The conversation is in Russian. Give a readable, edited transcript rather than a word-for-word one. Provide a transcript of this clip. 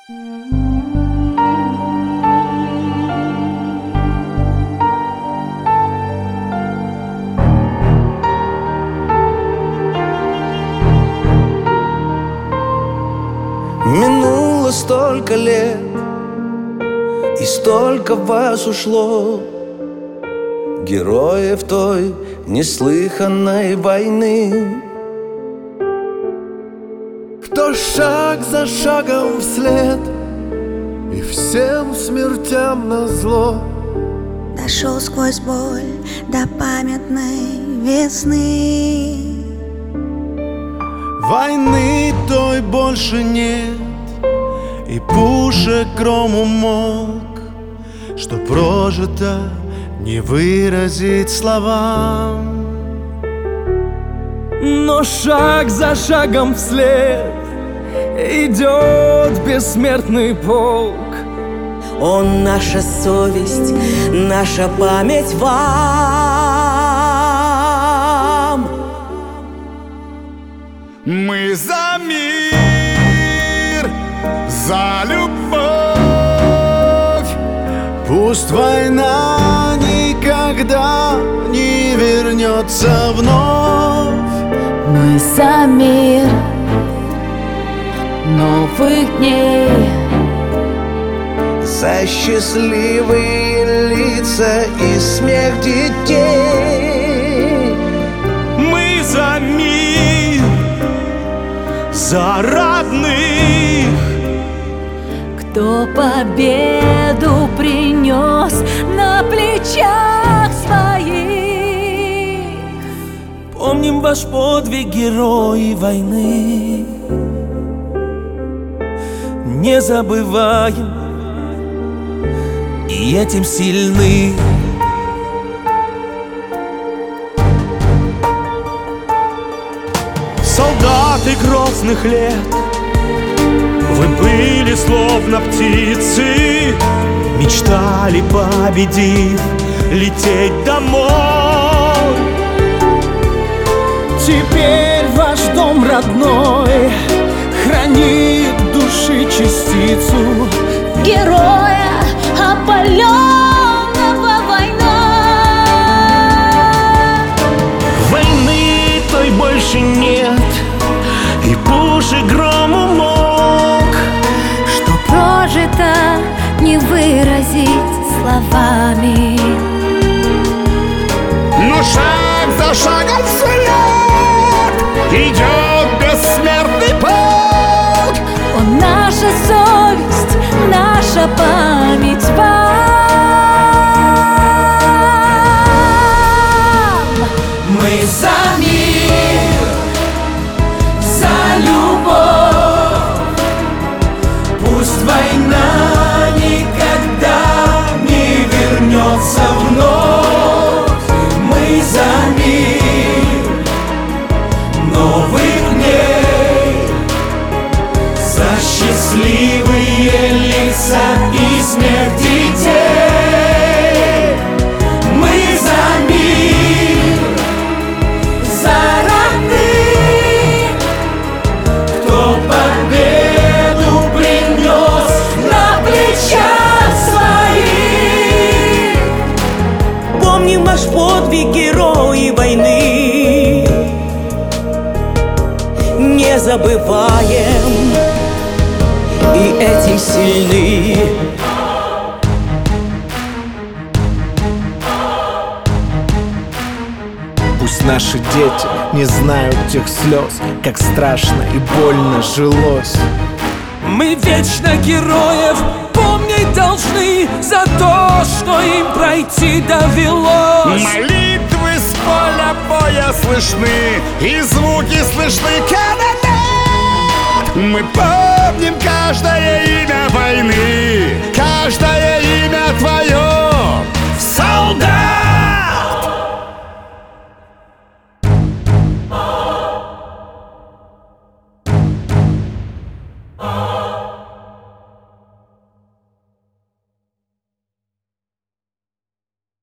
Минуло столько лет, и столько вас ушло, героев той неслыханной войны. Кто шаг за шагом вслед и всем смертям назло дошел сквозь боль до памятной весны. Войны той больше нет, и пушек гром умолк, что прожито не выразить словам. Но шаг за шагом вслед идет бессмертный полк. Он наша совесть, наша память вам. Мы за мир, за любовь. Пусть война никогда не вернется вновь. Мы за мир новых дней, За счастливые лица и смех детей. Мы за мир, за родных, кто победу принес на плечах своих. Помним ваш подвиг, герои войны, не забываем и этим сильны. солдаты грозных лет, вы были словно птицы, мечтали, победив, лететь домой. Теперь ваш дом родной хранит души частицу Героя, опаленного войной. Войны той больше нет, и пушек гром умолк, Что прожито не выразить словами. но шаг за шагом вслед идет бессмертный полк. Он наша совесть, наша память вам. Мы за мир, за любовь. Пусть война никогда не вернется вновь. Мы за мир новых дней, за счастливые лица и смех детей. Мы за мир, за родных, кто победу принес на плечах своих. Помним ваш подвиг, герои войны, не забываем и этим сильны. Пусть наши дети не знают тех слез, как страшно и больно жилось. Мы вечно героев помнить должны за то, что им пройти довелось. Молитвы с поля боя слышны, и звуки слышны канонад. Мы помним каждое имя войны,